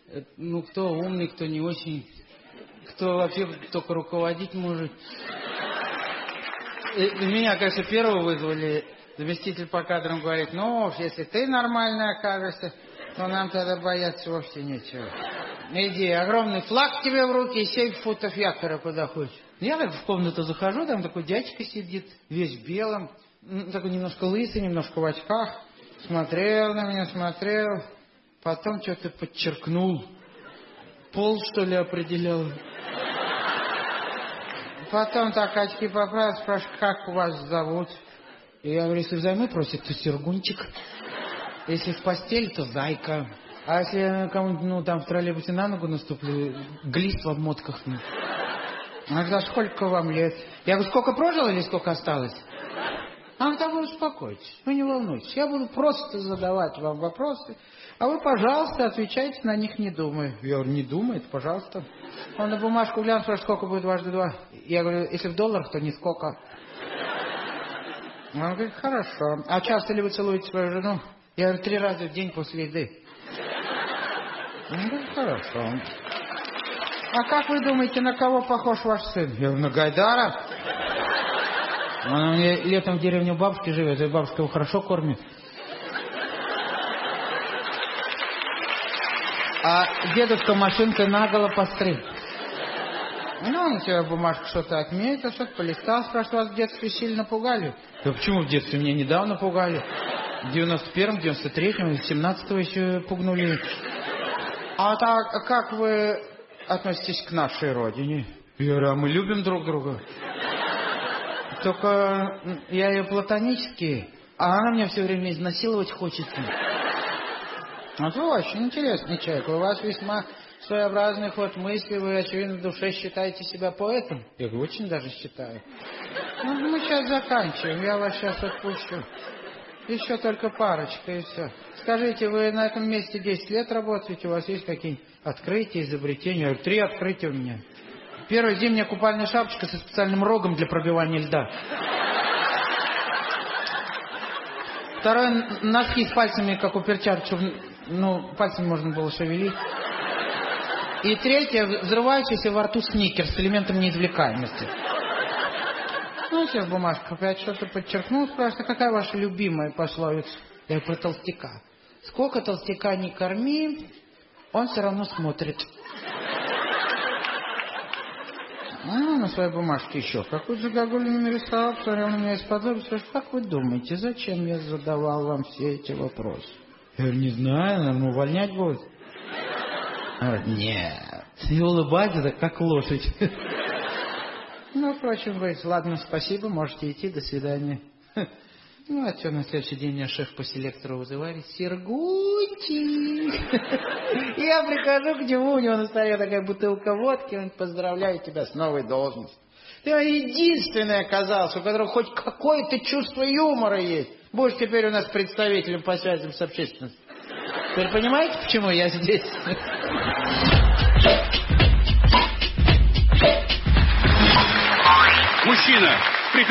Ну, кто умный, кто не очень. Кто вообще только руководить может. Меня, конечно, первого вызвали. Заместитель по кадрам говорит, ну, уж если ты нормальный окажешься, то нам тогда бояться вовсе нечего. Иди, огромный флаг тебе в руки и 7 футов якоря куда хочешь. Я так в комнату захожу, там такой дядька сидит, весь в белом, такой немножко лысый, немножко в очках. Смотрел на меня, смотрел, потом что-то подчеркнул. Пол, что ли, определял. Потом так очки поправил, спрашивает, как вас зовут? И я говорю, если взаймы просит, то Сергунчик. Если в постель, то Зайка. А если я кому-нибудь, ну, там в троллейбусе на ногу наступлю, Глист в обмотках. А говорит, сколько вам лет? Я говорю, сколько прожил или сколько осталось? А тогда вы успокойтесь, вы не волнуйтесь. Я буду просто задавать вам вопросы, а вы, пожалуйста, отвечайте на них, не думая. Я говорю, не думает, пожалуйста. Он на бумажку глянул, спрашивает, сколько будет дважды 2? Я говорю, если в долларах, то нисколько. Он говорит, хорошо. А часто ли вы целуете свою жену? Я говорю, 3 раза в день после еды. Он говорит, хорошо. А как вы думаете, на кого похож ваш сын? Я говорю, на Гайдара. Он у меня летом в деревне у бабушки живет, и бабушка его хорошо кормит. А дедушка машинкой наголо постриг. Ну, он у тебя в бумажку что-то отметил, что-то полистал, спрашивает, вас в детстве сильно пугали? Да почему в детстве? Меня недавно пугали. В 91-м, 93-м, 17-го еще пугнули. А так, как вы относитесь к нашей родине? Я говорю, а мы любим друг друга. Только я ее платонически, а она меня все время изнасиловать хочется. Вот вы очень интересный человек. У вас весьма своеобразный ход мысли. Вы, очевидно, в душе считаете себя поэтом. Я говорю, очень даже считаю. Ну, мы сейчас заканчиваем. Я вас сейчас отпущу. Еще только парочка, и все. Скажите, вы на этом месте 10 лет работаете? У вас есть какие-нибудь открытия, изобретения? Я говорю, 3 открытия у меня. Первая зимняя купальная шапочка со специальным рогом для пробивания льда. Второе, носки с пальцами, как у перчаток, чтобы, ну, пальцами можно было шевелить. И третье, взрывающийся во рту сникерс с элементом неизвлекаемости. Ну, все в бумажку опять что-то подчеркнул, спрашивает, а какая ваша любимая пословица? Я говорю, про толстяка. Сколько толстяка не корми, он все равно смотрит. На своей бумажке еще какую-то загогулину нарисовал, посмотрел на меня из-под лоби, спрашивает, как вы думаете, зачем я задавал вам все эти вопросы? Я говорю, не знаю, наверное, увольнять будет. Он говорит, нет. И улыбается так, как лошадь. Ну, впрочем, говорит, ладно, спасибо, можете идти, до свидания. Ну, а что, на следующий день меня шеф по селектору вызывает, Сергунчик. Я прихожу к нему, у него на столе такая бутылка водки, он поздравляет тебя с новой должностью. Ты единственный оказался, у которого хоть какое-то чувство юмора есть. Будешь теперь у нас представителем по связям с общественностью. Теперь понимаете, почему я здесь? Мужчина!